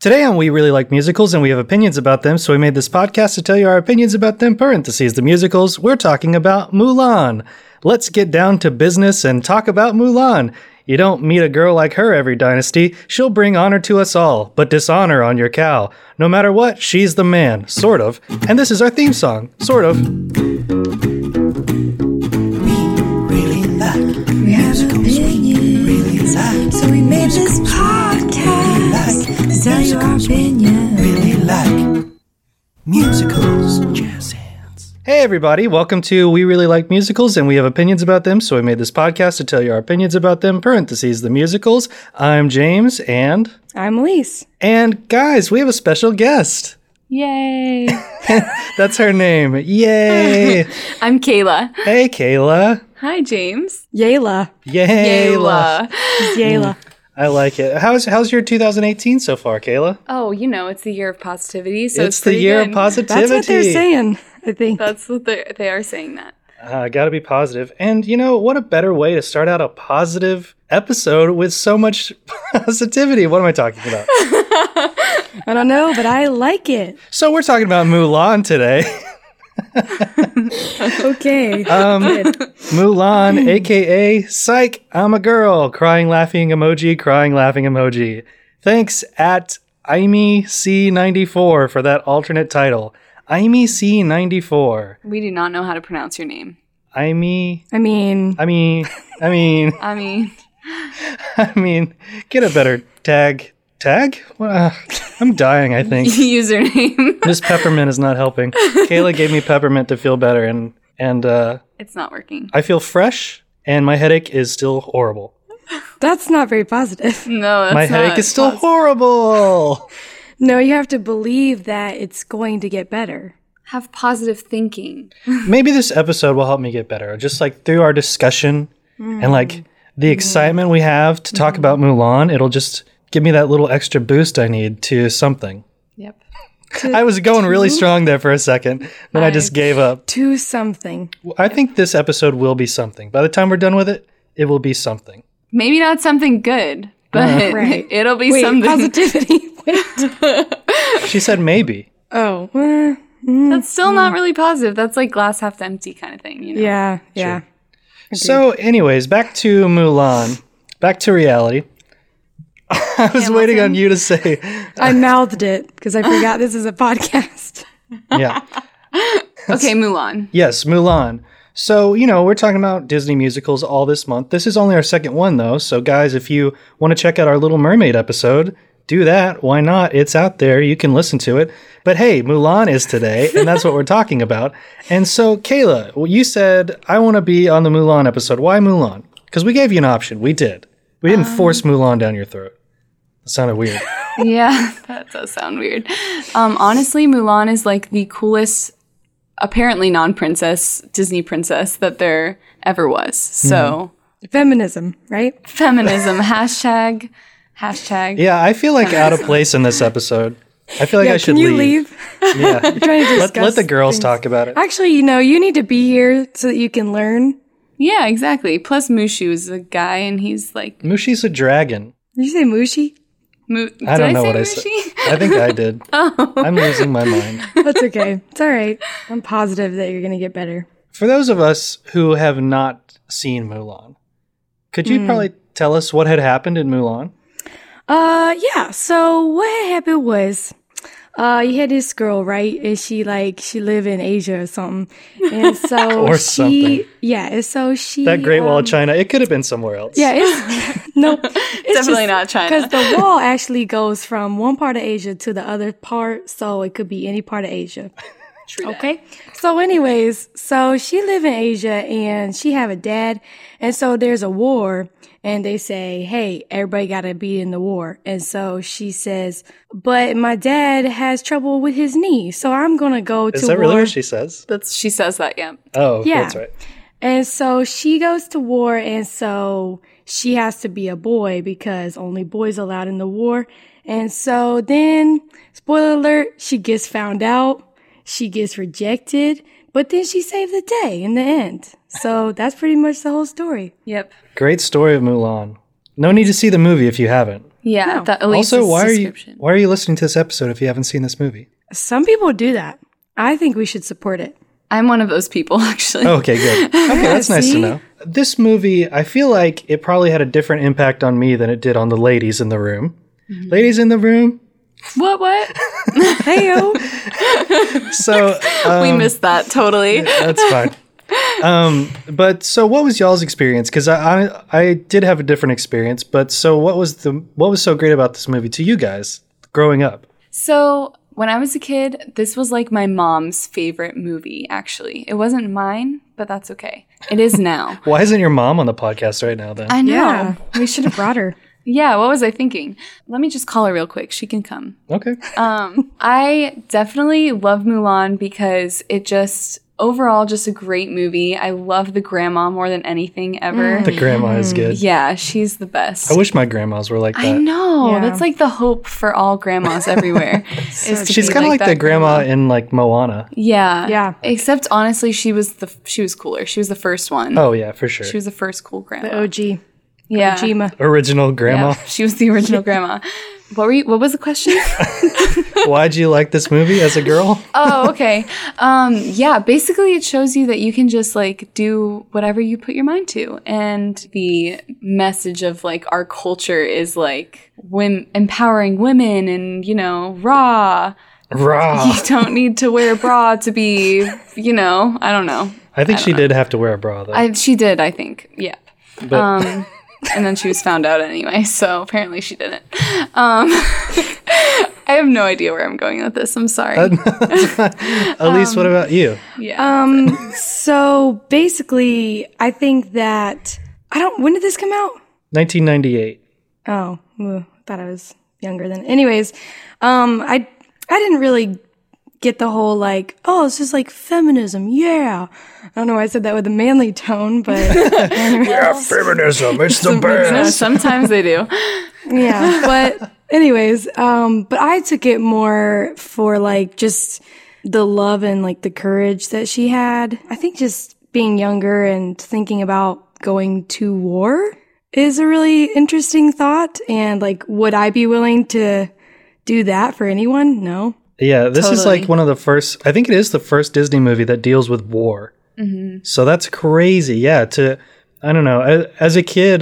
Today on We Really Like Musicals, and we have opinions about them, so we made this podcast to tell you our opinions about them, parentheses, the musicals. We're talking about Mulan. Let's get down to business and talk about Mulan. You don't meet a girl like her every dynasty. She'll bring honor to us all, but dishonor on your cow. No matter what, she's the man, sort of. And this is our theme song, sort of. So we made this podcast to tell you our opinion. Really like musicals. Jazz hands. Hey everybody, welcome to We Really Like Musicals, and we have opinions about them, so we made this podcast to tell you our opinions about them, parentheses, the musicals. I'm James, and... I'm Elise. And guys, we have a special guest. Yay. That's her name. Yay. I'm Kayla. Hey, Kayla. Hi, James. Yayla. Yayla. I like it. How's your 2018 so far, Kayla? Oh, you know, it's the year of positivity, so it's the year of positivity. That's what they're saying, I think. That's what they are saying that. Gotta be positive. And, you know, what a better way to start out a positive episode with so much positivity. What am I talking about? I don't know, but I like it. So we're talking about Mulan today. Okay. Mulan, a.k.a. Psych, I'm a girl. Crying, laughing emoji. Thanks at ImeC94 for that alternate title. ImeC94. We do not know how to pronounce your name. I mean, get a better tag. I'm dying, I think. Username. This peppermint is not helping. Kayla gave me peppermint to feel better, and it's not working. I feel fresh, and my headache is still horrible. That's not very positive. No, that's my headache is still horrible. No, you have to believe that it's going to get better. Have positive thinking. Maybe this episode will help me get better. Just like through our discussion and like the excitement we have to talk about Mulan, it'll just give me that little extra boost I need to something. Yep. I was going really strong there for a second, then I just gave up. To something. I think this episode will be something. By the time we're done with it, it will be something. Maybe not something good, but Right. it'll be Wait, something. positivity. Wait. She said maybe. Oh. That's still not really positive. That's like glass half empty kind of thing, you know? Yeah. Sure. So anyways, back to Mulan. Back to reality. I was waiting on you to say. I mouthed it because I forgot this is a podcast. Yeah. Okay, Mulan. Yes, Mulan. So, you know, we're talking about Disney musicals all this month. This is only our second one, though. So, guys, if you want to check out our Little Mermaid episode, do that. Why not? It's out there. You can listen to it. But hey, Mulan is today, and that's what we're talking about. And so, Kayla, you said, I want to be on the Mulan episode. Why Mulan? Because we gave you an option. We did. We didn't force Mulan down your throat. That sounded weird. Yeah, that does sound weird. Honestly, Mulan is like the coolest, apparently non-princess, Disney princess that there ever was. So, Feminism, right? feminism, hashtag. Yeah, I feel like out of place in this episode. I feel like I should can you leave. leave? Yeah. I'm trying to discuss Let the girls things. talk about it. Actually, you know, you need to be here so that you can learn. Yeah, exactly. Plus, Mushu is a guy, and he's like, Mushi's a dragon. Did you say Mushi? I don't know what I say said. Mushi? I think I did. I'm losing my mind. That's okay. It's all right. I'm positive that you're going to get better. For those of us who have not seen Mulan, could you probably tell us what had happened in Mulan? Yeah. So what happened was, you had this girl, right? And she lived in Asia or something. And so Or something. Yeah. And so she. That Great Wall of China. It could have been somewhere else. Yeah. It's, nope. It's Definitely not China. Because the wall actually goes from one part of Asia to the other part. So it could be any part of Asia. True that. Okay. So anyways, so she live in Asia and she have a dad. And so there's a war and they say, hey, everybody got to be in the war. And so she says, but my dad has trouble with his knee. So I'm going to go to war. Is that really what she says? She says that, yeah. Oh, Yeah. that's right. And so she goes to war and so she has to be a boy because only boys allowed in the war. And so then, spoiler alert, she gets found out. She gets rejected, but then she saved the day in the end. So that's pretty much the whole story. Yep. Great story of Mulan. No need to see the movie if you haven't. Yeah, No. that Elise's Also, description. why are you listening to this episode if you haven't seen this movie? Some people do that. I think we should support it. I'm one of those people, actually. Oh, okay, good. Okay, that's nice to See? know. This movie, I feel like it probably had a different impact on me than it did on the ladies in the room. Ladies in the room. What? Heyo. So We missed that totally. that's fine. But so what was y'all's experience? Because I did have a different experience. But so what was so great about this movie to you guys growing up? So when I was a kid, this was like my mom's favorite movie, actually. It wasn't mine, but that's okay. It is now. Why isn't your mom on the podcast right now then? I know. Yeah, we should have brought her. Yeah, what was I thinking? Let me just call her real quick. She can come. Okay. I definitely love Mulan because it just overall just a great movie. I love the grandma more than anything ever. The grandma is good. Yeah, she's the best. I wish my grandmas were like that. I know. Yeah. That's like the hope for all grandmas everywhere. is to She's be kind of like the that grandma in like Moana. Yeah. Yeah. Except honestly, she was cooler. She was the first one. Oh yeah, for sure. She was the first cool grandma. The OG. yeah. Ojima. Original grandma. Yeah, she was the original grandma. What was the question? Why'd you like this movie as a girl? Oh, okay. Yeah, basically it shows you that you can just like do whatever you put your mind to. And the message of like our culture is like empowering women and, raw. Raw. You don't need to wear a bra to be, I don't know. I think she did have to wear a bra though. She did, I think. Yeah. But And then she was found out anyway, so apparently she didn't. I have no idea where I'm going with this. I'm sorry. Elise, what about you? Yeah. So basically, I think that when did this come out? 1998. Oh, thought I was younger than. Anyways, I didn't really get the whole like, oh, it's just like feminism. Yeah. I don't know why I said that with a manly tone, but Yeah, feminism. It's the No, sometimes they do. yeah. But anyways, but I took it more for like just the love and like the courage that she had. I think just being younger and thinking about going to war is a really interesting thought. And like, would I be willing to do that for anyone? No. Yeah, this is Totally. like one of the first, I think it is the first Disney movie that deals with war. Mm-hmm. So that's crazy. Yeah, I don't know. As a kid,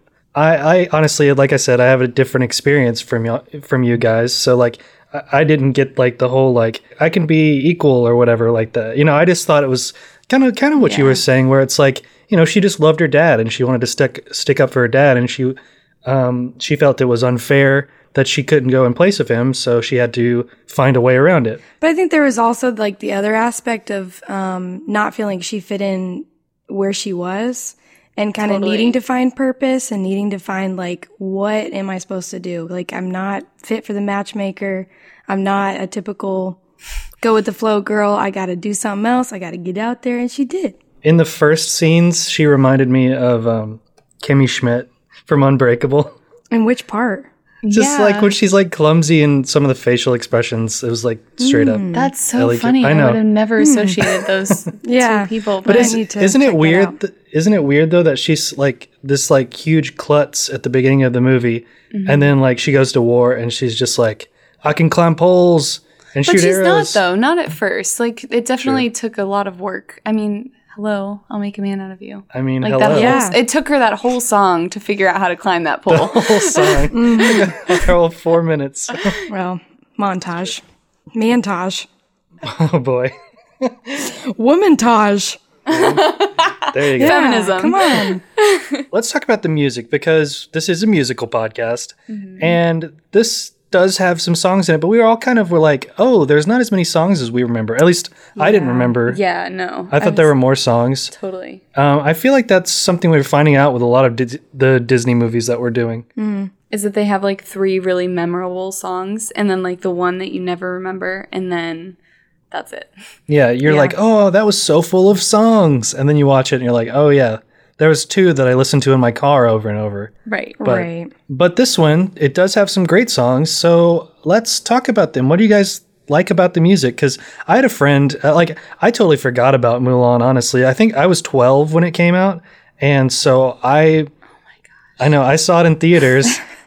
I honestly, like I said, I have a different experience from you guys. So like, I didn't get like the whole like, I can be equal or whatever like that. I just thought it was kind of what you were saying, where it's like, she just loved her dad and she wanted to stick up for her dad, and she felt it was unfair that she couldn't go in place of him, so she had to find a way around it. But I think there was also like the other aspect of not feeling she fit in where she was and kind of needing to find purpose and needing to find like, what am I supposed to do? Like, I'm not fit for the matchmaker. I'm not a typical go with the flow girl. I got to do something else. I got to get out there. And she did. In the first scenes, she reminded me of Kimmy Schmidt from Unbreakable. In which part? Just like when she's like clumsy and some of the facial expressions, it was like straight up. That's so Ellie funny. I I know. would have never associated those Yeah. two people. But I need to isn't check it that weird? out. Isn't it weird though that she's like this like huge klutz at the beginning of the movie, and then like she goes to war and she's just like, I can climb poles and But shoot she's not arrows. though. Not at first. Like it definitely took a lot of work. I mean, hello, I'll make a man out of you. I mean, Like hello. that. Yeah. It took her that whole song to figure out how to climb that pole. Whole song, a whole 4 minutes. Well, montage. Mantage. Oh boy, Womantage. there you go. Yeah, Feminism. Come on. Let's talk about the music, because this is a musical podcast, and this does have some songs in it, but we all were like, oh, there's not as many songs as we remember. At least I didn't remember. Yeah, no. I thought there were more songs. Totally. I feel like that's something we're finding out with a lot of the Disney movies that we're doing. Is that they have like 3 really memorable songs and then like the one that you never remember and then that's it. Yeah, you're like, oh, that was so full of songs. And then you watch it and you're like, oh yeah, there was 2 that I listened to in my car over and over. Right. Right. But this one, it does have some great songs. So let's talk about them. What do you guys like about the music? Because I had a friend, I totally forgot about Mulan, honestly. I think I was 12 when it came out. And so I know, I saw it in theaters.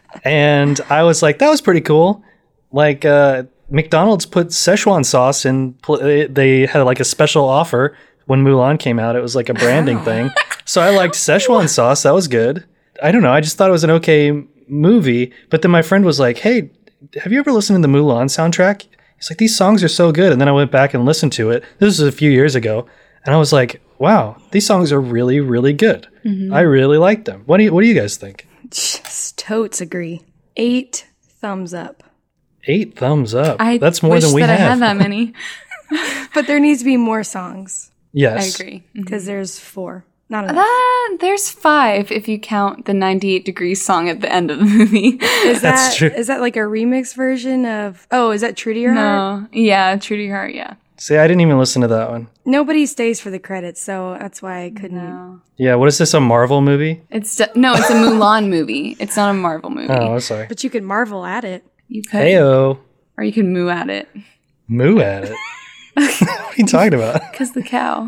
And I was like, that was pretty cool. Like, McDonald's put Szechuan sauce in, they had like a special offer when Mulan came out. It was like a branding thing. So I liked Szechuan sauce. That was good. I don't know. I just thought it was an okay movie. But then my friend was like, hey, have you ever listened to the Mulan soundtrack? He's like, these songs are so good. And then I went back and listened to it. This was a few years ago. And I was like, wow, these songs are really, really good. I really like them. What do you guys think? Just totes agree. 8 thumbs up. 8 thumbs up. I That's more wish than we that have. I had that many. But there needs to be more songs Yes. I agree. because there's 4. Not enough. There's 5 if you count the 98 Degrees song at the end of the movie. That's true. Is that like a remix version of? Oh, is that True to Your Heart? No. Yeah, True to Your Heart, yeah. See, I didn't even listen to that one. Nobody stays for the credits, so that's why I couldn't. Yeah, what is this, a Marvel movie? It's a Mulan movie. It's not a Marvel movie. Oh, sorry. But you could marvel at it. You could. Heyo. Or you can moo at it. Moo at it. What are you talking about? Because the cow.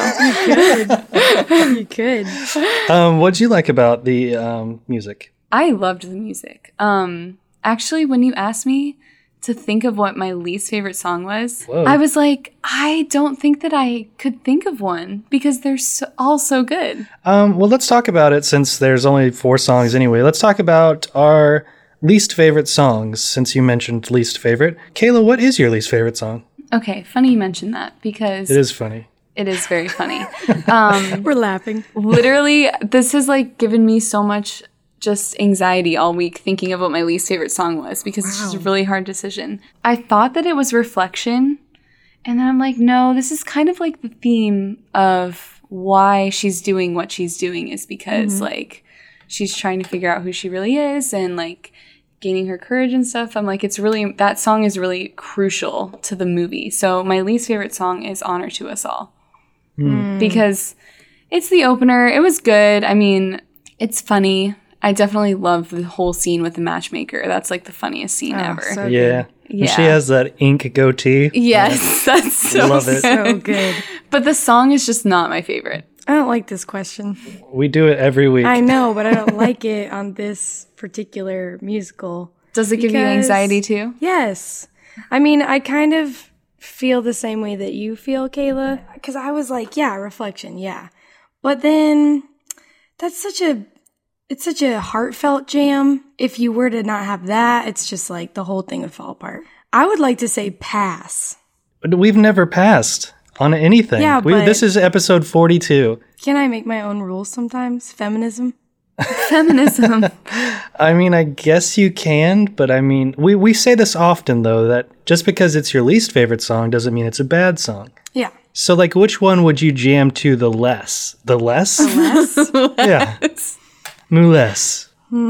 I don't know. You could. What'd you like about the music? I loved the music. Actually, when you asked me to think of what my least favorite song was, Whoa. I was like, I don't think that I could think of one because they're all so good. Well, let's talk about it since there's only 4 songs anyway. Let's talk about our least favorite songs since you mentioned least favorite. Kayla, what is your least favorite song? Okay, funny you mentioned that because It is funny. it is very funny. We're laughing. Literally, this has like given me so much just anxiety all week thinking of what my least favorite song was because it's just a really hard decision. I thought that it was Reflection, and then I'm like, no, this is kind of like the theme of why she's doing what she's doing is because like she's trying to figure out who she really is and like gaining her courage and stuff. I'm like, that song is really crucial to the movie. So my least favorite song is Honor to Us All because it's the opener. It was good. I mean, it's funny. I definitely love the whole scene with the matchmaker. That's like the funniest scene ever. So Yeah. Yeah. And she has that ink goatee. Yes, that's so Love it. So good. But the song is just not my favorite. I don't like this question. We do it every week. I know, but I don't like it on this particular musical. Does it give you Because- anxiety too? Yes. I mean, I kind of feel the same way that you feel, Kayla. Because I was like, yeah, Reflection, yeah. But then it's such a heartfelt jam. If you were to not have that, it's just like the whole thing would fall apart. I would like to say pass. But we've never passed on anything. Yeah, but- this is episode 42. Can I make my own rules sometimes? Feminism? Feminism. I mean, I guess you can, but I mean, we say this often, though, that just because it's your least favorite song doesn't mean it's a bad song. Yeah. So, like, which one would you jam to the less? The less? Yeah. Mooless.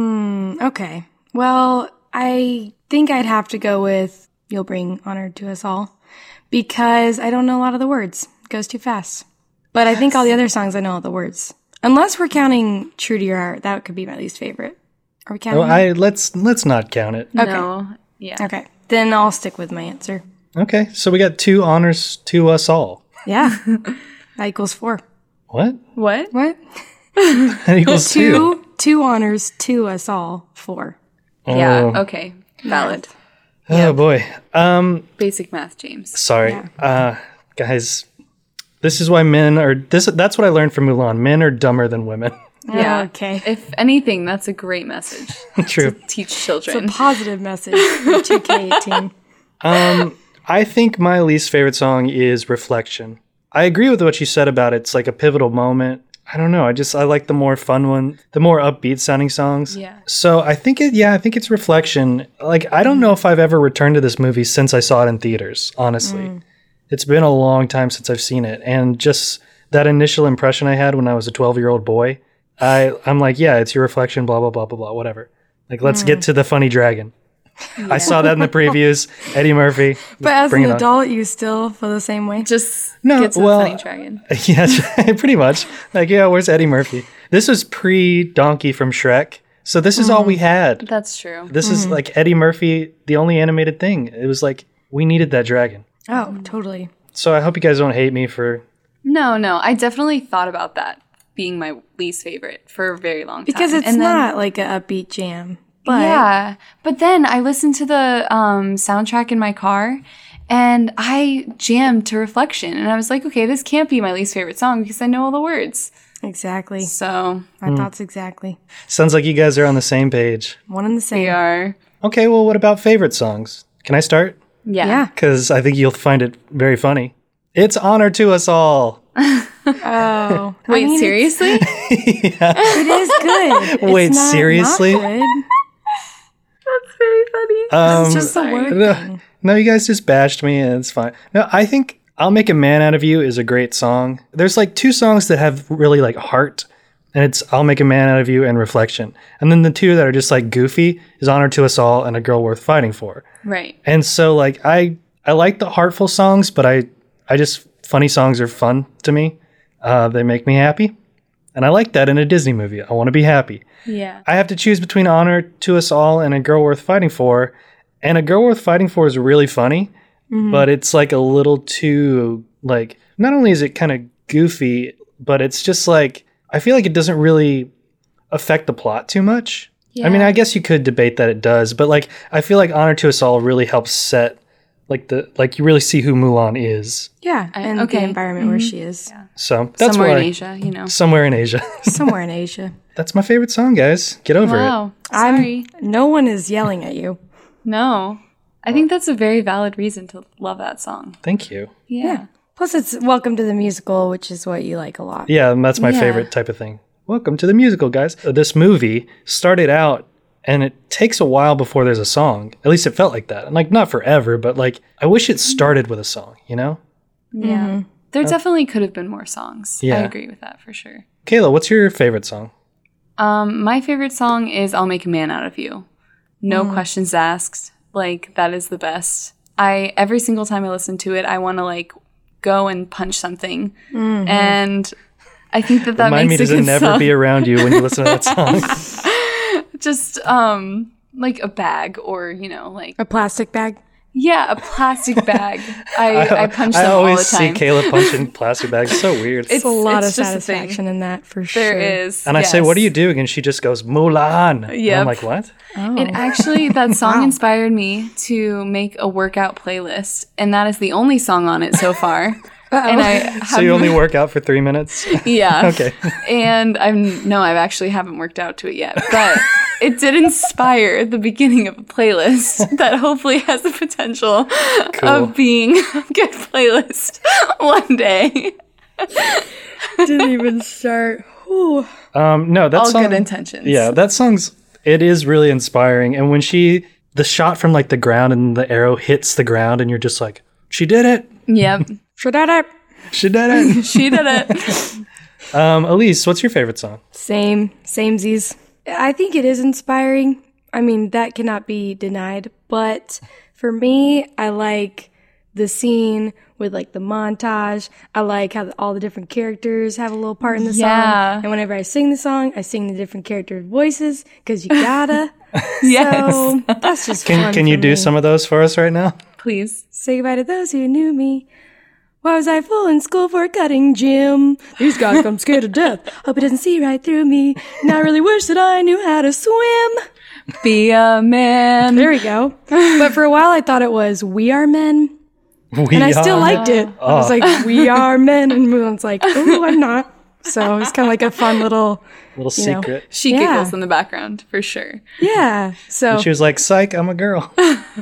Okay. Well, I think I'd have to go with You'll Bring Honor to Us All because I don't know a lot of the words. It goes too fast. But I think all the other songs I know all the words. Unless we're counting True to Your Heart, that could be my least favorite. Are we counting? Oh, that? let's not count it. No. Yeah. Okay. Then I'll stick with my answer. Okay, so we got 2 honors to us all. Yeah. That equals 4. What? What? What? That equals 2. Two honors to us all. 4. Yeah. Okay. Valid. Oh boy. Basic math, James. Sorry. Guys, this is why that's what I learned from Mulan. Men are dumber than women. Yeah. Okay. If anything, that's a great message True. to teach It's a children. positive message for 2K18. I think my least favorite song is Reflection. I agree with what you said about it's like a pivotal moment. I don't know. I like the more fun one, the more upbeat sounding songs. Yeah. So I think it's Reflection. Like, I don't know if I've ever returned to this movie since I saw it in theaters, honestly. It's been a long time since I've seen it. And just that initial impression I had when I was a 12-year-old boy, I'm like, yeah, it's your reflection, blah, blah, blah, blah, blah, whatever. Like, let's get to the funny dragon. I saw that in the previews. Eddie Murphy. But as Bring an it on. adult, you still feel the same way? Just No, get to well- the funny dragon. Yeah, pretty much. Like, yeah, where's Eddie Murphy? This was pre-Donkey from Shrek. So this is all we had. That's true. This is like Eddie Murphy, the only animated thing. It was like, we needed that dragon. Oh, totally. So I hope you guys don't hate me for... No. I definitely thought about that being my least favorite for a very long time. Because it's And then- not like an upbeat jam. But yeah. But then I listened to the soundtrack in my car and I jammed to Reflection. And I was like, okay, this can't be my least favorite song because I know all the words. exactly. So My thoughts exactly. Sounds like you guys are on the same page. One and the same. we are. Okay, well, what about favorite songs? Can I start? Yeah. Yeah. Because I think you'll find it very funny. It's Honor to Us All. Oh. Wait, I mean, seriously? It is good. Wait, It's not seriously? Not good. That's very funny. It's just the sorry. word No, thing. no, you guys just bashed me, and it's fine. No, I think I'll Make a Man Out of You is a great song. There's like two songs that have really like heart, and it's I'll Make a Man Out of You and Reflection. And then the two that are just like goofy is Honor to Us All and A Girl Worth Fighting For. Right. And so like I like the heartful songs, but I just funny songs are fun to me. They make me happy. And I like that in a Disney movie. I want to be happy. Yeah. I have to choose between Honor to Us All and A Girl Worth Fighting For. And A Girl Worth Fighting For is really funny, but it's like a little too, like, not only is it kind of goofy, but it's just like, I feel like it doesn't really affect the plot too much. I mean, I guess you could debate that it does, but like, I feel like Honor to Us All really helps set, like you really see who Mulan is. Yeah. And okay. the environment where she is. So that's Somewhere why. in Asia, you know. Somewhere in Asia. Somewhere in Asia. That's my favorite song, guys. Get over it. Wow. Sorry. No one is yelling at you. No. I think that's a very valid reason to love that song. Thank you. Yeah. Plus, it's Welcome to the Musical, which is what you like a lot. Yeah, and that's my Yeah. favorite type of thing. Welcome to the musical, guys. This movie started out, and it takes a while before there's a song. At least it felt like that. And like, not forever, but like, I wish it started with a song, you know? Yeah. There definitely could have been more songs. I Yeah. agree with that for sure. Kayla, what's your favorite song? My favorite song is I'll Make a Man Out of You. No questions asked. Like, that is the best. Every single time I listen to it, I want to like go and punch something. And I think that Remind me makes to a good never song. be around you when you listen to that song. Just like a bag or, you know, like A plastic bag. yeah, a plastic bag. I punch I them all always the see time. Kayla punching plastic bags. It's so weird. It's a lot of it's just a thing. satisfaction in that, for sure. There is. And I say, what are yes. you doing? And she just goes, Mulan. And I'm Yep. like, what? And actually, that song inspired me to make a workout playlist, and that is the only song on it so far. And I have, So you only work out for 3 minutes? yeah, Okay. And I actually haven't worked out to it yet, but it did inspire the beginning of a playlist that hopefully has the potential Cool. of being a good playlist one day. Didn't even start. Whew. No, that All song. good intentions. Yeah, that song's, it is really inspiring. And when the shot from like the ground and the arrow hits the ground and you're just like, she did it. Yep. Should I? She did it. She did it. Elise, what's your favorite song? Samesies. I think it is inspiring. I mean, that cannot be denied. But for me, I like the scene with like the montage. I like how all the different characters have a little part in the Yeah. song. And whenever I sing the song, I sing the different characters' voices because you gotta. Yes. So that's just fun. Can you for do me. some of those for us right now? Please. Say goodbye to those who knew me. Why was I full in school for a cutting gym? These guys come scared to death. Hope he doesn't see right through me. Now I really wish that I knew how to swim. Be a man. There we go. But for a while I thought it was We Are Men. And I still liked it. I was like, We Are Men. And Mulan's like, oh, I'm not. So it's kind of like a fun little, Little you know. secret. She Yeah. giggles in the background for sure. yeah. So, She was like, psych, I'm a girl.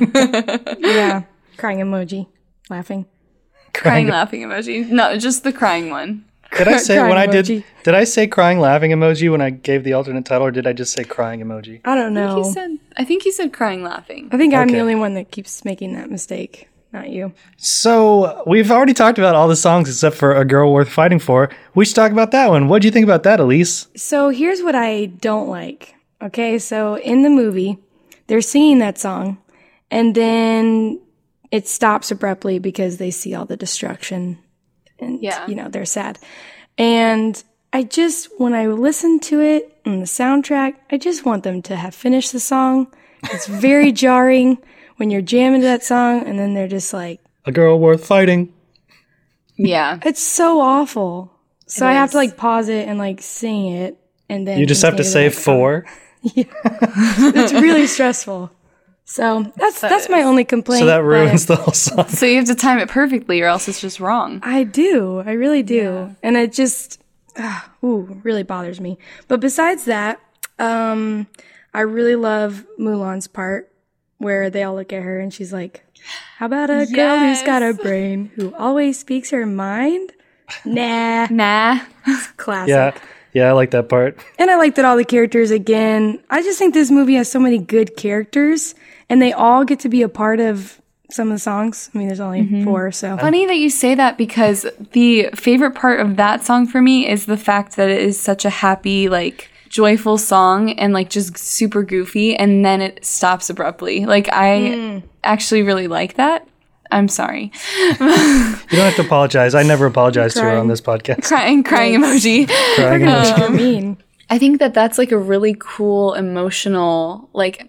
yeah. Crying emoji. Laughing. Crying laughing emoji. No, just the crying one. Did I say when I Crying did? emoji. Did I say crying laughing emoji when I gave the alternate title, or did I just say crying emoji? I don't know. I think he said crying laughing. I think I'm the Okay. only one that keeps making that mistake. Not you. So we've already talked about all the songs except for A Girl Worth Fighting For. We should talk about that one. What do you think about that, Elise? So here's what I don't like. Okay, so in the movie, they're singing that song, and then it stops abruptly because they see all the destruction, and Yeah. you know they're sad. And I just, when I listen to it in the soundtrack, I just want them to have finished the song. It's very jarring when you're jamming to that song, and then they're just like, A Girl Worth Fighting. Yeah. it's so awful. So It I have to is. like pause it and like sing it, and then You just have to continue say the next song. 4. It's really stressful. So that's my only complaint. So that ruins but the whole song. So you have to time it perfectly or else it's just wrong. I do. I really do. And it just, really bothers me. But besides that, I really love Mulan's part where they all look at her and she's like, how about a girl who's got a brain who always speaks her mind? Nah. Classic. Yeah, I like that part. And I like that all the characters, again, I just think this movie has so many good characters and they all get to be a part of some of the songs. I mean, there's only 4, so. Funny that you say that because the favorite part of that song for me is the fact that it is such a happy, like, joyful song and like just super goofy and then it stops abruptly. Like I actually really like that. I'm sorry. You don't have to apologize. I never apologize to her on this podcast. Crying emoji. Crying emoji. You're mean. I think that that's like a really cool emotional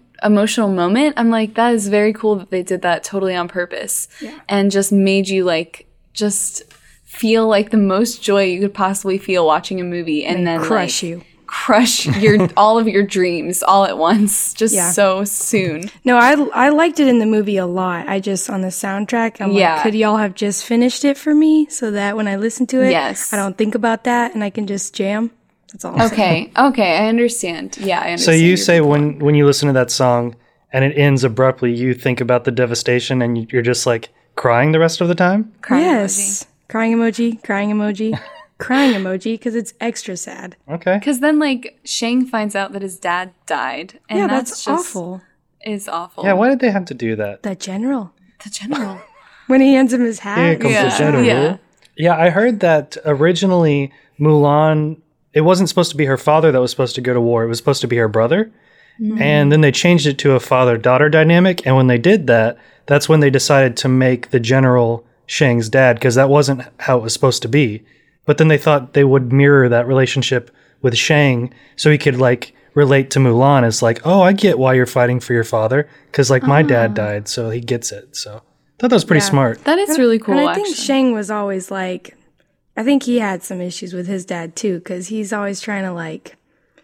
moment. I'm like, that is very cool that they did that totally on purpose and just made you like just feel like the most joy you could possibly feel watching a movie and then crush like, you. Crush your all of your dreams all at once just so soon. No, I liked it in the movie a lot. I just, on the soundtrack, I'm like, could y'all have just finished it for me so that when I listen to it, I don't think about that and I can just jam? That's all I'm saying. Okay, I understand. Yeah, I understand. So you say when you listen to that song and it ends abruptly, you think about the devastation and you're just like crying the rest of the time? Crying yes. Crying emoji, crying emoji. Crying emoji because it's extra sad. Okay. Because then, like, Shang finds out that his dad died, and that's just awful. Is awful. Yeah, why did they have to do that? The general. The general. When he hands him his hat. Here comes the general. Yeah. Yeah, I heard that originally Mulan, it wasn't supposed to be her father that was supposed to go to war. It was supposed to be her brother. And then they changed it to a father-daughter dynamic. And when they did that, that's when they decided to make the general Shang's dad, because that wasn't how it was supposed to be. But then they thought they would mirror that relationship with Shang so he could, like, relate to Mulan as, like, oh, I get why you're fighting for your father, because, like, my dad died, so he gets it. So I thought that was pretty smart. That is really cool, And I think actually. Shang was always like, I think he had some issues with his dad too, because he's always trying to like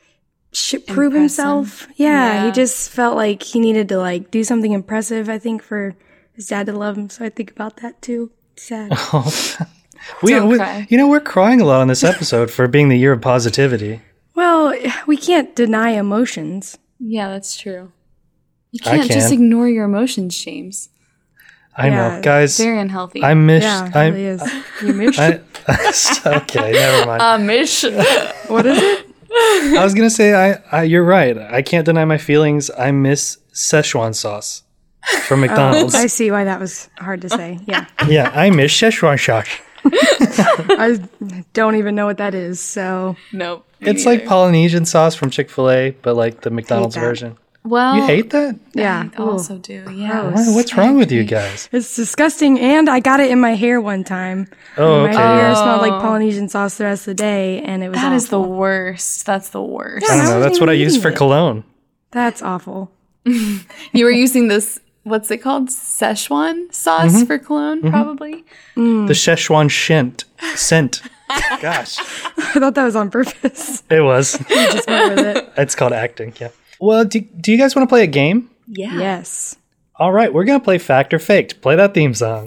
prove himself. Yeah, he just felt like he needed to like do something impressive, I think, for his dad to love him. So I think about that too. Sad. Don't cry. You know, we're crying a lot on this episode for being the year of positivity. Well, we can't deny emotions. Yeah, that's true. You I can't just can. ignore your emotions, James. I know, guys. Very unhealthy. I miss. Yeah, it really is. You miss? Okay, never mind. Mish. What is it? I was gonna say, you're right. I can't deny my feelings. I miss Szechuan sauce from McDonald's. I see why that was hard to say. Yeah. Yeah, I miss Szechuan sauce. I don't even know what that is, so. Nope. It's like Polynesian sauce from Chick-fil-A, but like the McDonald's that. version. Well, You hate that? Yeah. I also do. Yeah. What's wrong with you guys? It's disgusting, and I got it in my hair one time. Oh, My okay. hair smelled like Polynesian sauce the rest of the day, and it was That is the awful. worst. That's the worst. I don't know. wasn't That's what I even use eating for it. cologne. That's awful. You were using this, what's it called? Szechuan sauce for cologne, probably? The Szechuan scent. Gosh, I thought that was on purpose. it was. Just went with it. It's called acting. Yeah. Well, do you guys want to play a game? Yeah. Yes. All right, we're gonna play Fact or Faked. Play that theme song.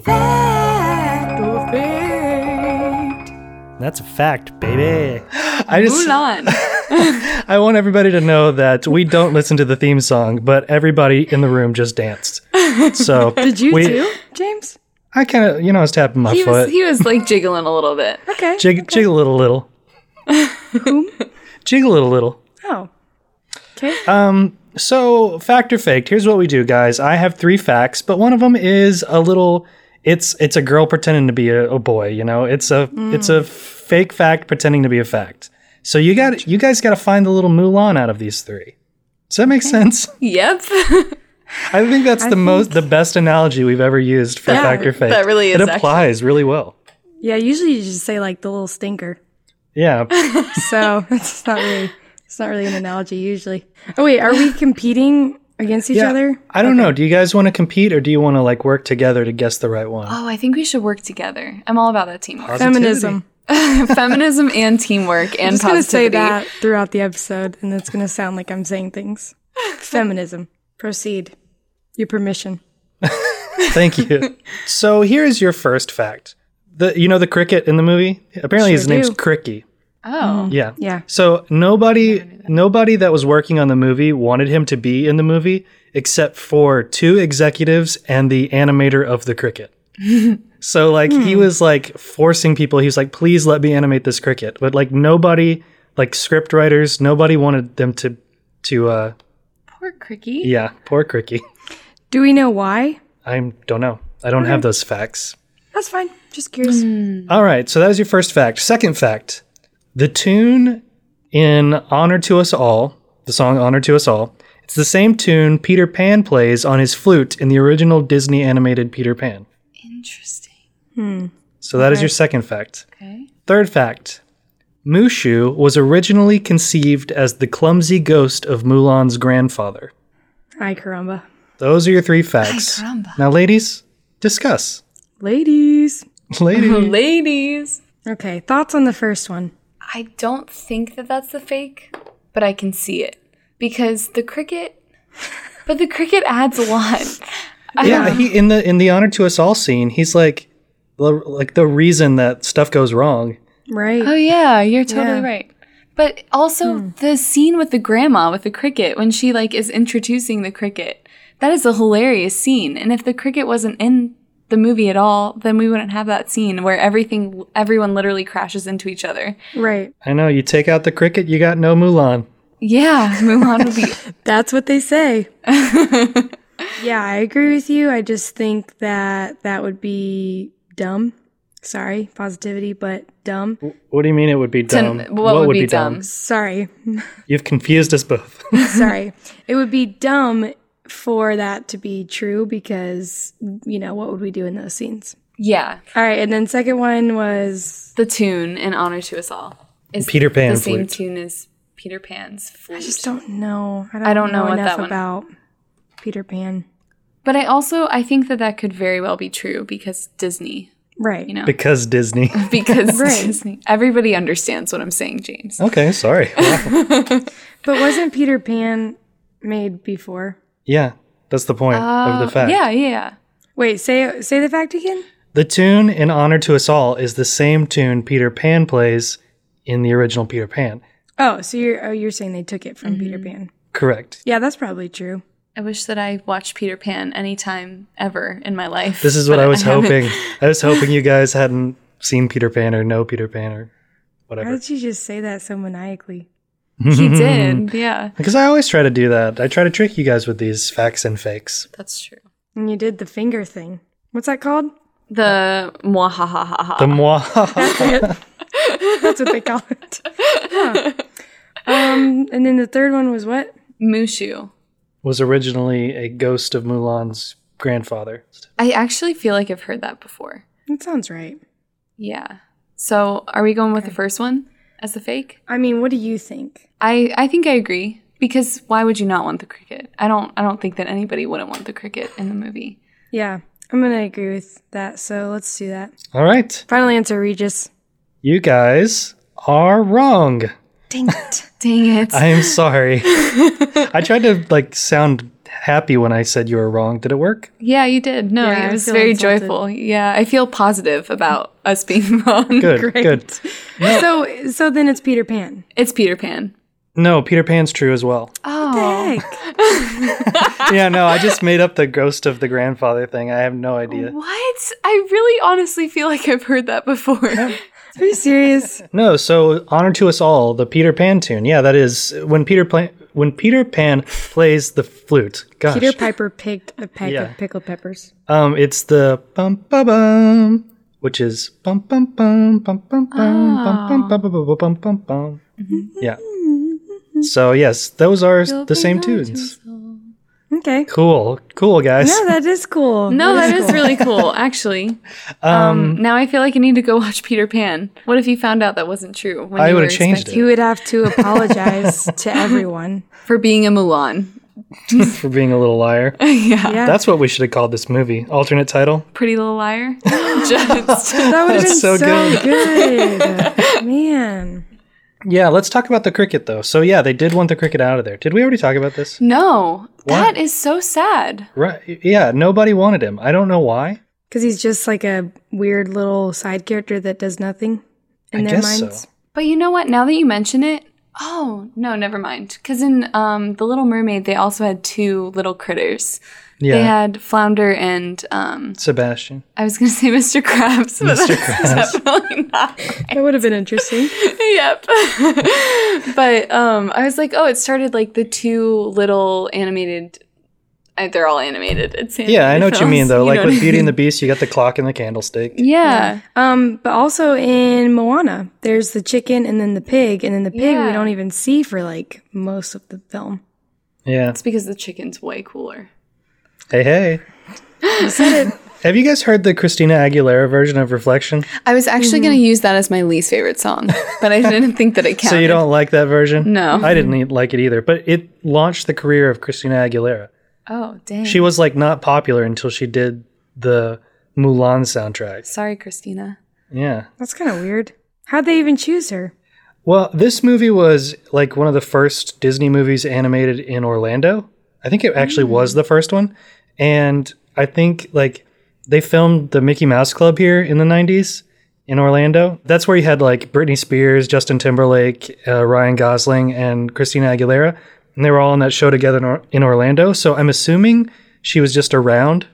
That's a fact, baby. Mulan. I want everybody to know that we don't listen to the theme song, but everybody in the room just danced. So Did you too, James? I kind of, I was tapping my He foot. was like jiggling a little bit. Okay. Jiggle it a little. Jiggle it a little. Oh. Okay. So, fact or faked, here's what we do, guys. I have 3 facts, but one of them is a little, it's a girl pretending to be a boy, It's a fake fact pretending to be a fact. So you guys got to find the little Mulan out of these 3. Does that make sense? Yep. I think that's the best analogy we've ever used for fact or fake. that really is It applies really well. Yeah, usually you just say like the little stinker. Yeah. So it's not really an analogy usually. Oh wait, are we competing against each other? I don't know. Do you guys want to compete or do you want to like work together to guess the right one? Oh, I think we should work together. I'm all about that teamwork. Positivity. Feminism. Feminism and teamwork and I'm just going to say positivity. that throughout the episode, and it's going to sound like I'm saying things. Feminism. Proceed. Your permission. Thank you. So here is your first fact. The cricket in the movie? Apparently his Sure name's do. Cricky. Oh. Yeah. Yeah. So nobody that was working on the movie wanted him to be in the movie except for 2 executives and the animator of the cricket. So like he was like forcing people. He was like, please let me animate this cricket. But like nobody, like script writers, nobody wanted them to Poor Cricky. yeah, poor Cricky. Do we know why? I don't know. I don't have those facts. That's fine. Just curious. All right, so that was your first fact. Second fact. The tune in Honor to Us All, the song Honor to Us All, it's the same tune Peter Pan plays on his flute in the original Disney animated Peter Pan. Interesting. So that is your second fact. Okay. Third fact. Mushu was originally conceived as the clumsy ghost of Mulan's grandfather. Ay, caramba. Those are your 3 facts. Ay, caramba. Now, ladies, discuss. Ladies. Ladies. Ladies. Okay, thoughts on the first one? I don't think that that's the fake, but I can see it because the cricket adds a lot. Yeah, he in the Honor to Us All scene, he's like the reason that stuff goes wrong. Right. Oh yeah, you're totally Yeah. right. But also the scene with the grandma with the cricket when she like is introducing the cricket. That is a hilarious scene. And if the cricket wasn't in the movie at all, then we wouldn't have that scene where everyone literally crashes into each other. Right. I know, you take out the cricket, you got no Mulan. Yeah, Mulan would be That's what they say. Yeah, I agree with you. I just think that would be dumb. Sorry, positivity, but dumb. What do you mean it would be dumb? what would be dumb? Sorry. You've confused us both. Sorry. It would be dumb for that to be true because, what would we do in those scenes? Yeah, All right, and then second one was the tune in Honor to Us All is Peter Pan the same flute. tune as Peter Pan's flute. I just don't know. I don't know what enough that one- about Peter Pan. But I think that could very well be true because Disney, Right. Because Disney. because Right. Disney. Everybody understands what I'm saying, James. Okay, sorry. Wow. But wasn't Peter Pan made before? Yeah, that's the point of the fact. Yeah. Wait, say the fact again? The tune in Honor to Us All is the same tune Peter Pan plays in the original Peter Pan. Oh, so you're saying they took it from Peter Pan. Correct. Yeah, that's probably true. I wish that I watched Peter Pan anytime ever in my life. This is what but I was haven't. hoping. I was hoping you guys hadn't seen Peter Pan or know Peter Pan or Why whatever. did you just say that so maniacally? He did, yeah. Because I always try to do that. I try to trick you guys with these facts and fakes. That's true. And you did the finger thing. What's that called? The mwahahaha. The moi. That's what they call it. Huh. And then the third one was what? Mushu. was originally a ghost of Mulan's grandfather. I actually feel like I've heard that before. That sounds right. Yeah. So are we going with the first one as the fake? I mean, what do you think? I think I agree. Because why would you not want the cricket? I don't think that anybody wouldn't want the cricket in the movie. Yeah, I'm going to agree with that. So let's do that. All right. Final answer, Regis. You guys are wrong. Dang it. Dang it. I am sorry. I tried to sound happy when I said you were wrong. Did it work? Yeah, you did. No, Yeah, it I was feel very insulted. joyful. Yeah, I feel positive about us being wrong. Good. Great. Good. So then it's Peter Pan. It's Peter Pan. No, Peter Pan's true as well. Oh. Heck. Yeah, no, I just made up the ghost of the grandfather thing. I have no idea. What? I really honestly feel like I've heard that before. Are you serious? No, so Honor to Us All, the Peter Pan tune. Yeah, that is when Peter Pan plays the flute. Gosh. Peter Piper picked a peck Yeah. of pickled peppers. It's the bum ba bum, which is bum bum bum bum bum bum bum bum bum bum bum bum bum. Yeah. So yes, those are the same tunes. Okay. Cool, guys. No, that is cool. No, that is really cool, actually. Now I feel like I need to go watch Peter Pan. What if you found out that wasn't true? When I you would've were changed expecting- You would have to apologize to everyone. For being a Mulan. for being a little liar. Yeah. That's what we should have called this movie. Alternate title. Pretty Little Liar. Just That would have been That's so so good. Man. Yeah, let's talk about the cricket though. So yeah, they did want the cricket out of there. Did we already talk about this? no, What? that is so sad. Right. Yeah, nobody wanted him. I don't know why. Because he's just like a weird little side character that does nothing in I their guess minds. so. But you know what? Now that you mention it, oh no, never mind. Because in The Little Mermaid, they also had two little critters. Yeah. They had Flounder and Sebastian. I was gonna say Mr. Krabs, but Mr. that's Krabs. definitely not. That would have been interesting. Yep. But I was like, oh, it started like the two little animated. They're all animated. It's Yeah, I know what you mean though. You Like know with what I Beauty and the mean? Beast, you got the clock and the candlestick. Yeah. But also in Moana, there's the chicken and then the pig, and then the pig we Yeah. don't even see for like most of the film. Yeah. It's because the chicken's way cooler. Hey. You said it. Have you guys heard the Christina Aguilera version of Reflection? I was actually going to use that as my least favorite song, but I didn't think that it counted. So you don't like that version? No. I didn't like it either, but it launched the career of Christina Aguilera. Oh, dang. She was like not popular until she did the Mulan soundtrack. Sorry, Christina. Yeah. That's kind of weird. How'd they even choose her? Well, this movie was like one of the first Disney movies animated in Orlando. I think it actually was the first one. And I think like they filmed the Mickey Mouse Club here in the 90s in Orlando. That's where you had like Britney Spears, Justin Timberlake, Ryan Gosling, and Christina Aguilera. And they were all on that show together in Orlando. So I'm assuming she was just around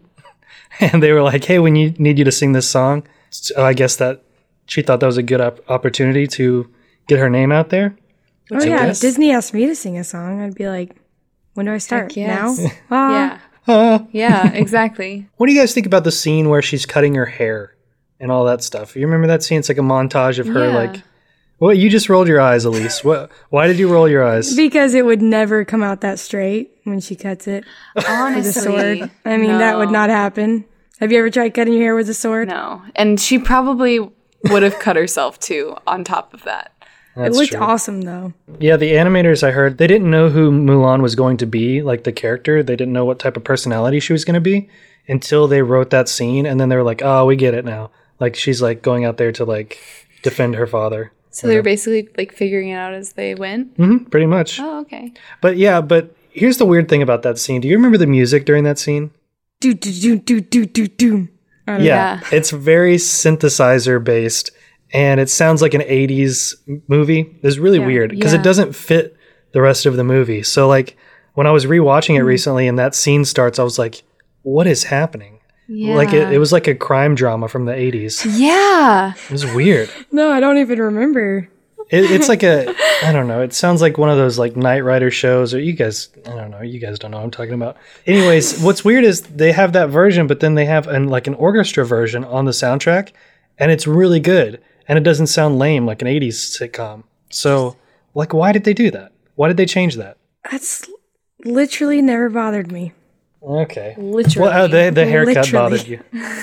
and they were like, hey, we need you to sing this song. So I guess that she thought that was a good opportunity to get her name out there. Oh yeah, guess. if Disney asked me to sing a song, I'd be like, when do I start? yes. Now? Ah. Yeah. Yeah, exactly. What do you guys think about the scene where she's cutting her hair and all that stuff? You remember that scene? It's like a montage of her Yeah. like... Well, you just rolled your eyes, Elise. Why did you roll your eyes? Because it would never come out that straight when she cuts it with a Honestly. sword. I mean, that would not happen. Have you ever tried cutting your hair with a sword? No. And she probably would have cut herself too on top of that. That's It looked true. awesome though. Yeah, the animators I heard, they didn't know who Mulan was going to be, like the character. They didn't know what type of personality she was going to be until they wrote that scene. And then they were like, oh, we get it now. Like she's like going out there to like defend her father. So they were basically like figuring it out as they went. Pretty much. Oh, okay. But yeah, but here's the weird thing about that scene. Do you remember the music during that scene? Do do do do do do do. Yeah. It's very synthesizer based and it sounds like an 80s movie. It's really weird because Yeah. it doesn't fit the rest of the movie. So like when I was rewatching it recently and that scene starts, I was like, what is happening? Yeah. Like it was like a crime drama from the 80s. Yeah. It was weird. No, I don't even remember. It's like I don't know. It sounds like one of those like Knight Rider shows or you guys, I don't know. You guys don't know what I'm talking about. Anyways, what's weird is they have that version, but then they have an orchestra version on the soundtrack and it's really good. And it doesn't sound lame like an 80s sitcom. So like, why did they do that? Why did they change that? That's literally never bothered me. Okay. Literally. Well, the haircut Literally. bothered you.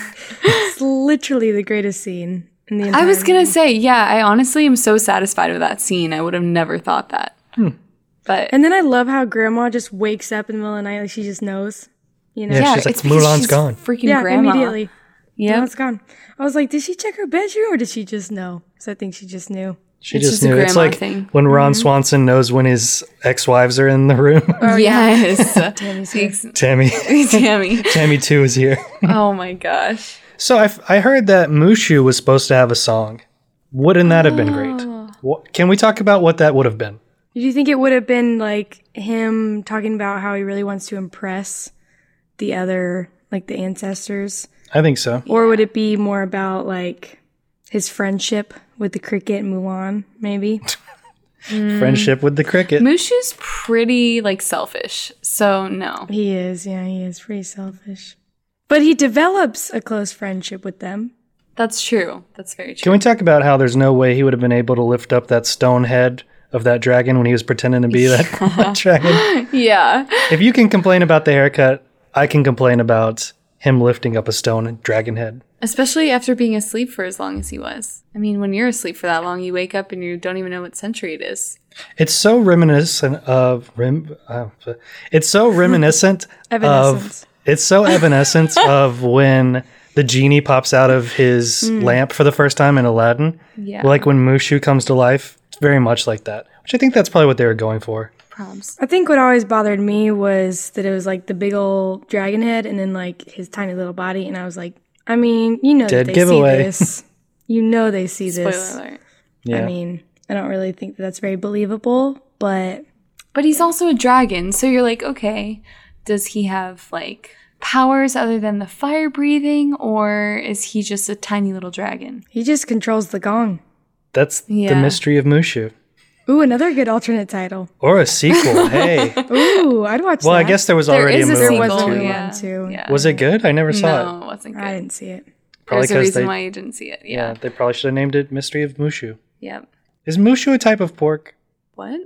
It's literally the greatest scene in the entire I was going to movie. say, yeah, I honestly am so satisfied with that scene. I would have never thought that. But And then I love how grandma just wakes up in the middle of the night like she just knows. You know? Yeah, she's like, it's because Mulan's she's gone. Freaking Yeah, grandma. immediately. Yeah. Mulan's gone. I was like, did she check her bedroom or did she just know? Because I think she just knew. She It's just just a knew. It's grandma like thing. when Ron Swanson knows when his ex-wives are in the room. Yes. Tammy's here. Tammy. Tammy. Tammy 2 is here. Oh my gosh. So I heard that Mushu was supposed to have a song. Wouldn't that have been great? Can we talk about what that would have been? Do you think it would have been like him talking about how he really wants to impress the other, like the ancestors? I think so. Or would it be more about like his friendship with the cricket and Mulan, maybe? Friendship with the cricket. Mushu's pretty like selfish. So no. He is, yeah, he is pretty selfish. But he develops a close friendship with them. That's true. That's very true. Can we talk about how there's no way he would have been able to lift up that stone head of that dragon when he was pretending to be that dragon? Yeah. If you can complain about the haircut, I can complain about him lifting up a stone dragon head. Especially after being asleep for as long as he was. I mean, when you're asleep for that long, you wake up and you don't even know what century it is. It's so reminiscent of it's so reminiscent Evanescence. of it's so evanescent of when the genie pops out of his lamp for the first time in Aladdin. Yeah. Like when Mushu comes to life. It's very much like that. Which I think that's probably what they were going for. Proms. I think what always bothered me was that it was like the big old dragon head and then like his tiny little body. And I was like, I mean, you know Dead that they giveaway. see this. You know they see Spoiler this. alert. Yeah. I mean, I don't really think that's very believable, but But he's also a dragon, so you're like, okay, does he have like powers other than the fire breathing, or is he just a tiny little dragon? he just controls the gong. That's the Yeah. mystery of Mushu. Ooh, another good alternate title. Or a sequel. Hey. Ooh, I'd watch Well, that. I guess there was There already is a a movie. There was sequel, a new yeah. one, too. Yeah. Was it good? I never saw No, it. it wasn't I good. didn't see it. Probably There's a because reason they why you didn't see it. yeah, Yeah. they probably should have named it Mystery of Mushu. Yep. Is Mushu a type of pork? What?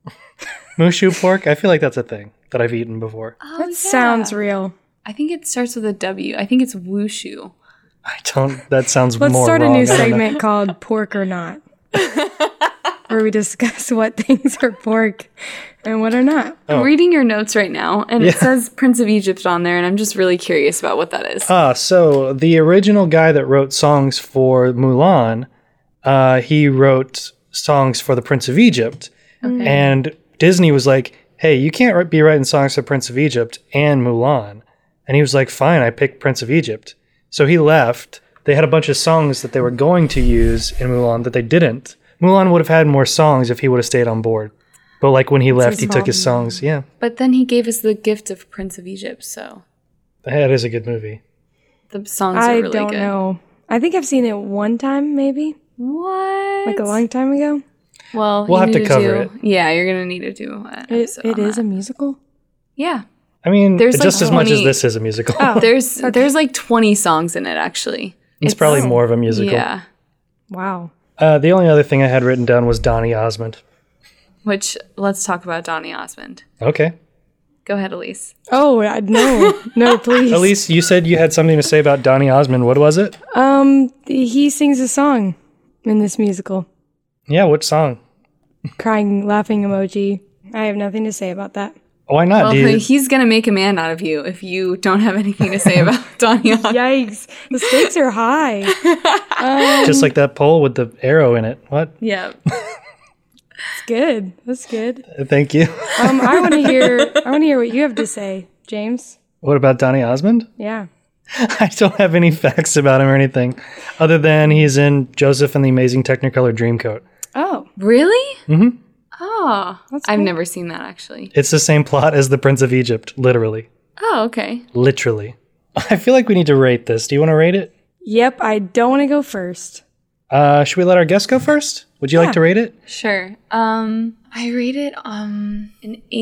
Mushu pork? I feel like that's a thing that I've eaten before. Oh, That sounds real. I think it starts with a W. I think it's wushu. I don't. That sounds Let's more start wrong. a new I don't know. segment called Pork or Not, where we discuss what things are pork and what are not. Oh. I'm reading your notes right now, and it says Prince of Egypt on there, and I'm just really curious about what that is. So the original guy that wrote songs for Mulan, he wrote songs for the Prince of Egypt, and Disney was like, "Hey, you can't be writing songs for Prince of Egypt and Mulan," and he was like, "Fine, I picked Prince of Egypt." So he left. They had a bunch of songs that they were going to use in Mulan that they didn't. Mulan would have had more songs if he would have stayed on board. But like when he left, he took his songs. Yeah, But then he gave us the gift of Prince of Egypt, so that is a good movie. the songs are I really don't good. know. I think I've seen it one time, maybe, What? like a long time ago. Well, We'll you have to need cover it. Yeah, you're gonna need to do an episode It on is that. a musical. Yeah. I mean, There's, like, just as much as 20 this is a musical. There's like 20 songs in it actually. It's probably more of a musical. Yeah. Wow. The only other thing I had written down was Donny Osmond. Which let's talk about Donny Osmond. Okay. Go ahead, Elise. Oh no, please. Elise, you said you had something to say about Donny Osmond. What was it? He sings a song in this musical. Yeah, what song? Crying, laughing emoji. I have nothing to say about that. Why not, Well, dude? he's gonna make a man out of you if you don't have anything to say about Donny Osmond. Yikes! The stakes are high. Just like that pole with the arrow in it. What? Yeah. That's good. That's good. Thank you. I want to hear what you have to say, James. What about Donny Osmond? Yeah. I don't have any facts about him or anything, other than he's in Joseph and the Amazing Technicolor Dreamcoat. Oh, Really? Mm-hmm. Oh, I've cool. never seen that actually. It's the same plot as The Prince of Egypt, literally. Oh, okay. Literally. I feel like we need to rate this. Do you want to rate it? yep. I don't want to go first. Should we let our guest go first? Would you like to rate it? Sure. I rate it an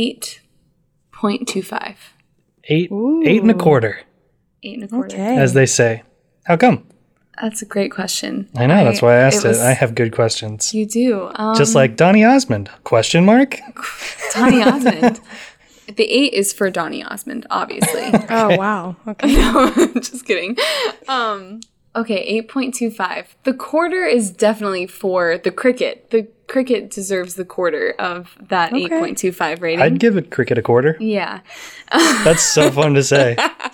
8.25. 8 and a quarter, 8 and a quarter. Okay. as they say. How come? That's a great question. I know, that's why I asked it. was- I have good questions. You do. Just like Donny Osmond? Question mark? Donny Osmond. The 8 is for Donny Osmond, obviously. Oh wow. Okay. Just kidding. Okay, 8.25. The quarter is definitely for the cricket. The cricket deserves the quarter of that 8.25 rating. I'd give it cricket a quarter. Yeah. That's so fun to say.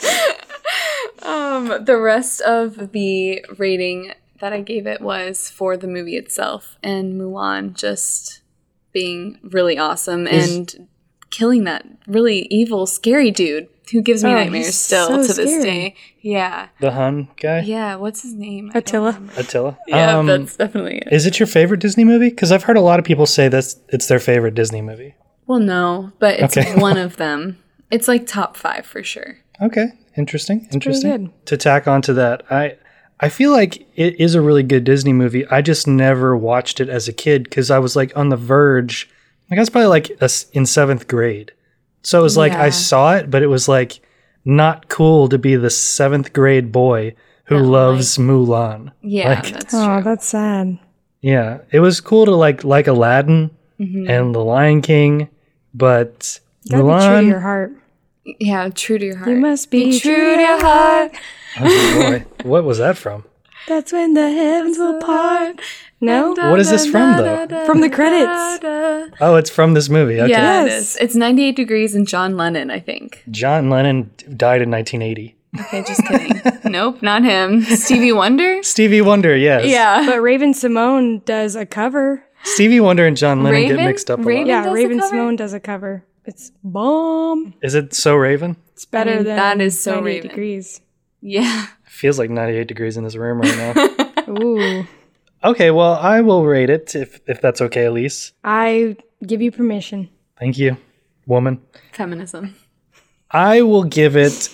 The rest of the rating that I gave it was for the movie itself and Mulan just being really awesome and killing that really evil, scary dude who gives me nightmares he's still so to this scary. day. Yeah. The Hun guy? Yeah, what's his name? I don't Attila. remember. Attila? Yeah, that's definitely it. Is it your favorite Disney movie? Because I've heard a lot of people say that it's their favorite Disney movie. Well, no, but it's Okay. one of them. It's like top 5 for sure. Okay, interesting. Interesting. good. To tack onto that, I feel like it is a really good Disney movie. I just never watched it as a kid because I was like on the verge. Like I was probably like in 7th grade. So it was like I Yeah. saw it, but it was like not cool to be the 7th grade boy who loves Mulan. Yeah, Like- that's Oh, true. that's sad. Yeah, it was cool to like Aladdin Mm-hmm. and The Lion King, but Gotta be true to Mulan. your heart. Yeah, true to your heart. You must be true to your heart. Oh boy, what was that from? That's when the heavens will part. No? What is this from, though? From the credits. Oh, it's from this movie. Okay. Yeah, it Yes. is. It's 98 Degrees and John Lennon, I think. John Lennon died in 1980. Okay, just kidding. Nope, not him. Stevie Wonder? Stevie Wonder, yes. Yeah. But Raven Simone does a cover. Stevie Wonder and John Lennon Raven? get mixed up a Raven? lot. Yeah, does a Raven cover? Simone does a cover. It's bomb. Is it So Raven? It's better I mean, than that is so 98 Raven. degrees. Yeah. Feels like 98 degrees in this room right now. Ooh. Okay, well, I will rate it if that's okay, Elise. I give you permission. Thank you, woman. Feminism. I will give it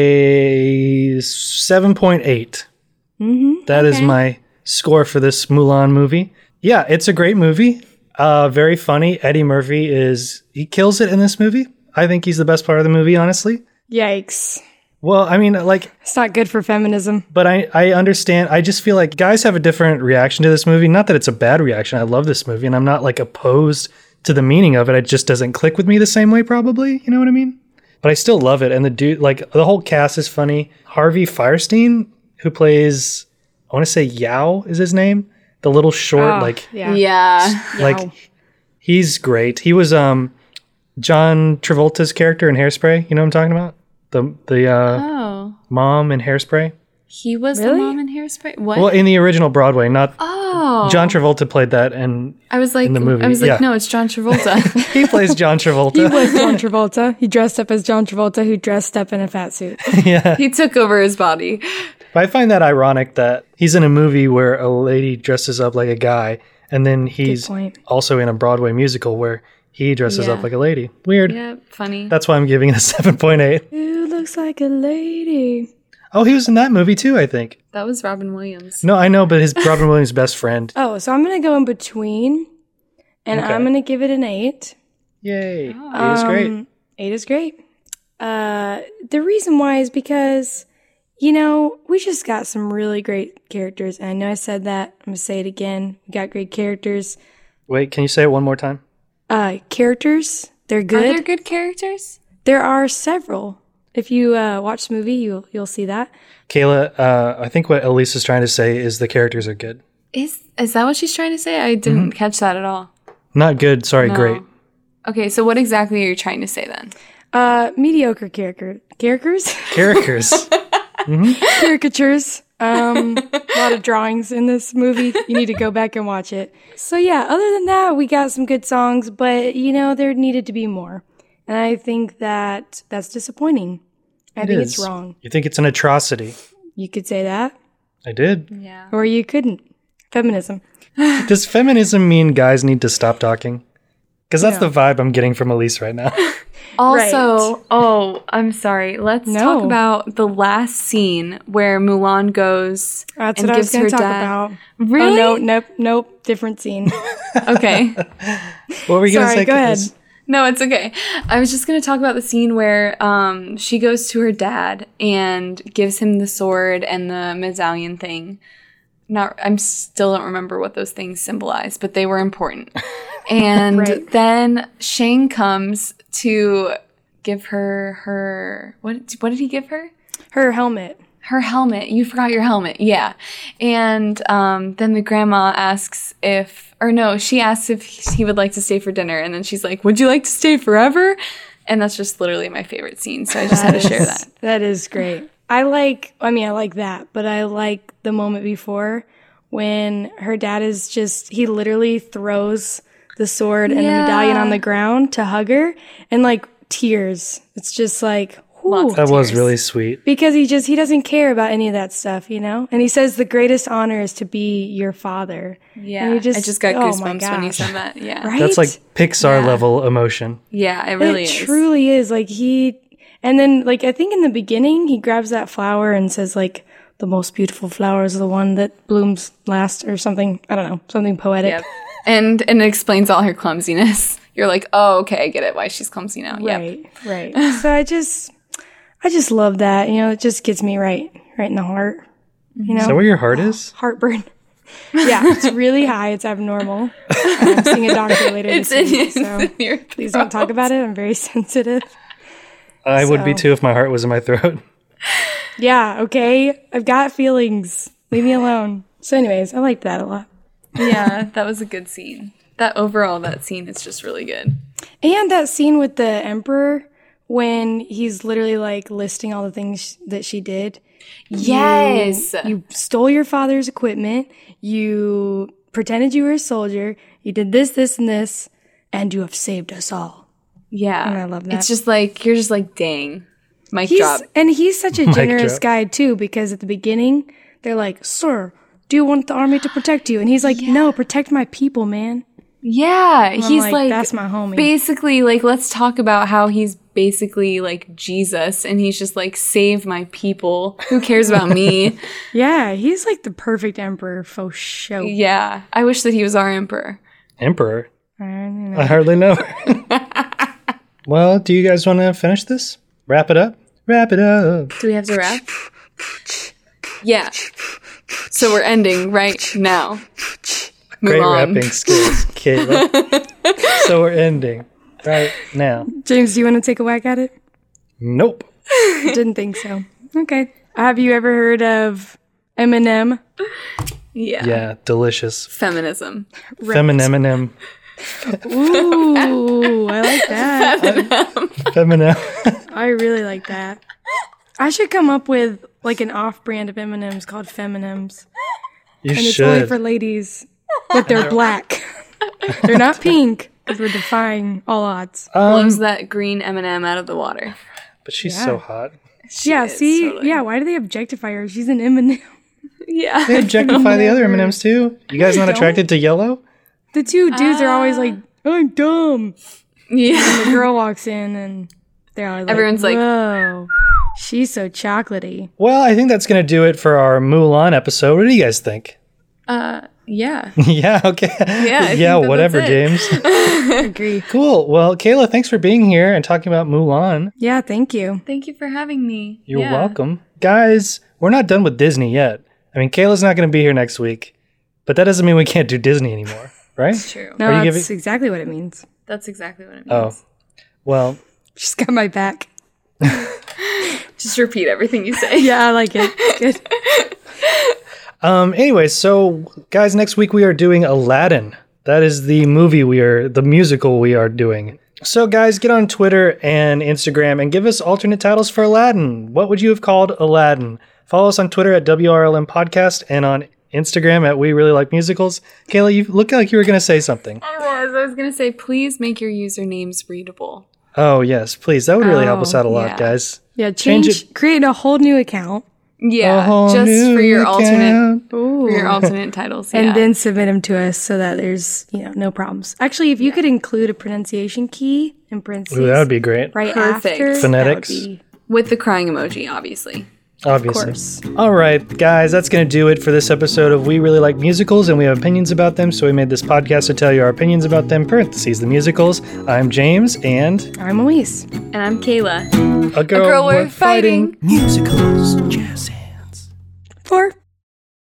a 7.8. Mm-hmm. That is my score for this Mulan movie. Yeah, it's a great movie. Very funny. Eddie Murphy he kills it in this movie. I think he's the best part of the movie, honestly. Yikes. Well, I mean, like, It's not good for feminism. but I understand. I just feel like guys have a different reaction to this movie. Not that it's a bad reaction. I love this movie, and I'm not, like, opposed to the meaning of it. It just doesn't click with me the same way, probably. You know what I mean? But I still love it. And the dude, like, the whole cast is funny. Harvey Fierstein, who plays, I want to say Yao is his name. The little short, Oh, like, yeah. Yeah. like, he's great. He was John Travolta's character in Hairspray. You know what I'm talking about? The Oh. mom in Hairspray. He was the Really? mom in Hairspray? What? Well, in the original Broadway, not oh. John Travolta played that, and I was like, in the movie, I was like, yeah. no, it's John Travolta. he plays John Travolta. He was John Travolta. He dressed up as John Travolta, who dressed up in a fat suit. He took over his body. But I find that ironic that he's in a movie where a lady dresses up like a guy, and then he's point. also in a Broadway musical where he dresses Yeah. up like a lady. Weird. Yeah, funny. That's why I'm giving it a 7.8. Who looks like a lady? Oh, he was in that movie too, I think. That was Robin Williams. No, I know, but his Robin Williams' best friend. Oh, so I'm going to go in between, and Okay. I'm going to give it an 8. Yay. He was great. 8 is great. The reason why is because, you know, we just got some really great characters. And I know I said that. I'm going to say it again. We got great characters. Wait, can you say it one more time? Characters, they're Are good. there good characters? There are several. If you watch the movie, you'll see that. Kayla, I think what Elise is trying to say is the characters are good. Is that what she's trying to say? I didn't catch that at all. Not good, sorry, No. great. Okay, so what exactly are you trying to say then? Mediocre characters, Characters. caricatures. A lot of drawings in this movie. You need to go back and watch it. So yeah, other than that, we got some good songs, but you know, there needed to be more. And I think that's disappointing. I think it's is. wrong. You think it's an atrocity? You could say that, I did. Yeah. or you couldn't. Feminism. Does feminism mean guys need to stop talking? Because that's the vibe I'm getting from Elise right now. Also, oh, I'm sorry. Let's No. talk about the last scene where Mulan goes That's and what I was gives going her to talk dad. about. Really? Oh, nope. Different scene. Okay. What were you going to Sorry, say? go ahead. Kayla? No, it's okay. I was just going to talk about the scene where she goes to her dad and gives him the sword and the medallion thing. I still don't remember what those things symbolize, but they were important. And Right. then Shang comes to give her what did he give her? Her helmet. Her helmet. You forgot your helmet. Yeah. And then the grandma asks she asks if he would like to stay for dinner. And then she's like, would you like to stay forever? And that's just literally my favorite scene. So I just had to share that. That is great. I like that, but I like the moment before when her dad he literally throws the sword and the medallion on the ground to hug her, and like tears. It's just like, whew. That was really sweet. Because he doesn't care about any of that stuff, you know? And he says the greatest honor is to be your father. Yeah. And you I just got oh my goosebumps when you gosh. said that. Yeah. Right? That's like Pixar Yeah. level emotion. Yeah, it really it is. truly is. Like and then like I think in the beginning he grabs that flower and says like the most beautiful flower is the one that blooms last or something. I don't know, something poetic. Yep. And it explains all her clumsiness. You're like, oh, okay, I get it. Why she's clumsy now. Yep. Right. So I just love that. You know, it just gets me right in the heart. You know, Is that where your heart is? heartburn. Yeah, it's really high. It's abnormal. I'm seeing a doctor later It's this week, in so your please don't talk about it. I'm very sensitive. I would be So- too if my heart was in my throat. Yeah, okay? I've got feelings. Leave me alone. So anyways, I liked that a lot. Yeah, that was a good scene. That scene is just really good. And that scene with the Emperor when he's literally like listing all the things that she did. Yes. You stole your father's equipment. You pretended you were a soldier. You did this, this, and this. And you have saved us all. Yeah. And I love that. It's just like, you're just like, dang. Mic drop. And he's such a generous drop. guy, too, because at the beginning, they're like, sir, do you want the army to protect you? And he's like, no, protect my people, man. Yeah. He's like, like, that's my homie. Basically, like, let's talk about how he's basically like Jesus. And he's just like, save my people. Who cares about me? Yeah, he's like the perfect emperor for sure. Yeah. I wish that he was our emperor. Emperor? I don't know. I hardly know. Well, do you guys want to finish this? Wrap it up? Wrap it up. Do we have to wrap? Yeah. So we're ending right now. Move Great on. rapping skills, Kayla. So we're ending right now. James, do you want to take a whack at it? Nope. Didn't think so. Okay. Have you ever heard of Eminem? Yeah. Yeah, delicious. Feminism. Feminem. Ooh, I like that. Feminem. I really like that. I should come up with like an off-brand of M&Ms called Feminems. You And it's only should. for ladies, but they're black. They're not pink, because we're defying all odds. Blows that green M&M out of the water. But she's Yeah. so hot. Yeah, is, see? totally. Yeah, why do they objectify her? She's an M&M. Yeah. They objectify the other M&Ms too. You guys not attracted to yellow? The two dudes are always like, I'm dumb. Yeah. The girl walks in and they're all like, Everyone's like, whoa, she's so chocolatey. Well, I think that's going to do it for our Mulan episode. What do you guys think? Yeah. Yeah, okay. Yeah, I think yeah, that whatever, that's James. Agree. Cool. Well, Kayla, thanks for being here and talking about Mulan. Yeah, thank you. Thank you for having me. You're Yeah. welcome. Guys, we're not done with Disney yet. I mean, Kayla's not going to be here next week, but that doesn't mean we can't do Disney anymore, right? True. No, Are you that's exactly what it means. That's exactly what it means. Oh, well, She's got my back. Just repeat everything you say. Yeah, I like it. Good. anyway, so guys, next week we are doing Aladdin. That is the musical we are doing. So guys, get on Twitter and Instagram and give us alternate titles for Aladdin. What would you have called Aladdin? Follow us on Twitter at WRLM Podcast and on Instagram at We Really Like Musicals. Kayla, you look like you were going to say something. I was going to say, please make your usernames readable. Oh, yes, please. That would really help us out a lot, yeah. guys. Yeah, Change create a whole new account Yeah, A whole just new for your account. alternate titles. and yeah. then submit them to us so that there's, no problems. Actually, if you could include a pronunciation key in parentheses Ooh, that would be great. right Perfect. after. Phonetics. That would be, with the crying emoji, obviously. Obviously. course. All right, guys, that's going to do it for this episode of We Really Like Musicals, and we have opinions about them, so we made this podcast to tell you our opinions about them, parentheses, the musicals. I'm James, and I'm Elise. And I'm Kayla. a girl, Girl, we're fighting. Musicals, jazz hands. 4.